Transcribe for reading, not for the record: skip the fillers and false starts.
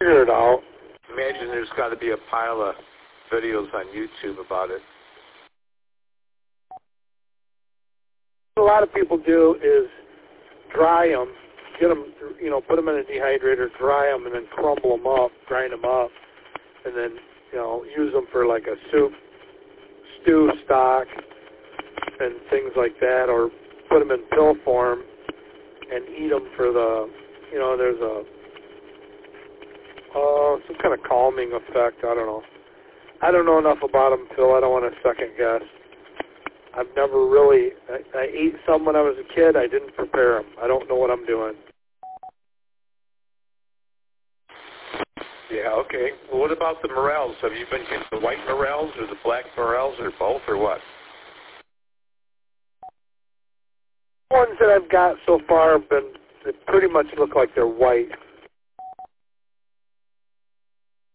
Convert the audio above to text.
Figure it out. Imagine there's got to be a pile of videos on YouTube about it. What a lot of people do is dry them, get them, put them in a dehydrator, dry them, and then crumble them up, grind them up, and then, use them for like a soup, stew, stock, and things like that, or put them in pill form and eat them for the, there's some kind of calming effect. I don't know. I don't know enough about them, Phil. I don't want to second guess. I've never really, I ate some when I was a kid. I didn't prepare them. I don't know what I'm doing. Yeah, okay. Well, what about the morels? Have you been getting the white morels or the black morels or both or what? The ones that I've got so far have been, they pretty much look like they're white.